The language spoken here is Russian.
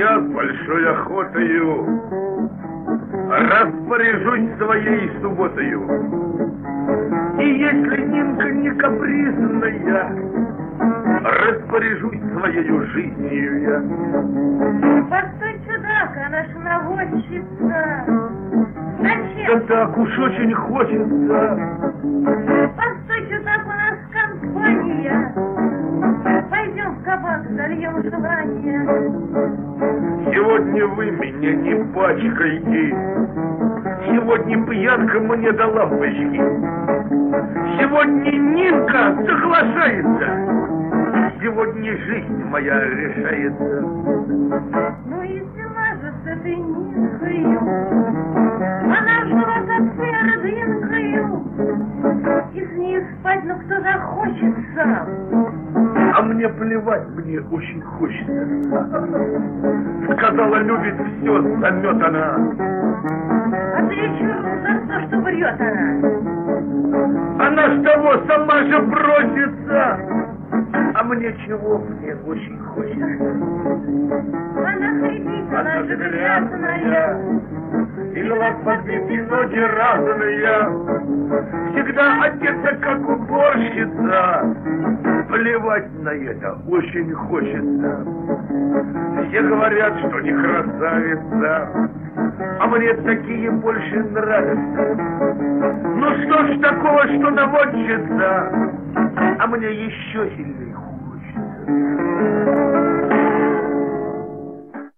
Я с большой охотою распоряжусь своей субботою. И если Нинка не капризная, распоряжусь своею жизнью я. Постой, чудак, она ж наводчица. Зачем? Да так уж очень хочется. Постой, чудак, у нас компания. Пойдем в кабак, зальем желание. Сегодня вы меня не пачкайте. Сегодня пьянка мне до лампочки. Сегодня Нинка соглашается. Сегодня жизнь моя решается. Ну и дела же с этой Нинкою. Она жила как сердинкою. И с ней спать, ну кто захочется. А мне плевать, мне очень хочется. Сказала, любит все, заметана. А ты черт за то, что врет она. Она ж того сама же бросится. А мне чего? Мне очень хочется. Она хрипит, она же грязная. И глаз подведено ночи разные. Всегда одета, как уборщица. Плевать на это очень хочется. Все говорят, что не красавица, а мне такие больше нравятся. Ну что ж такого, что наводчица, а мне еще сильнее хочется.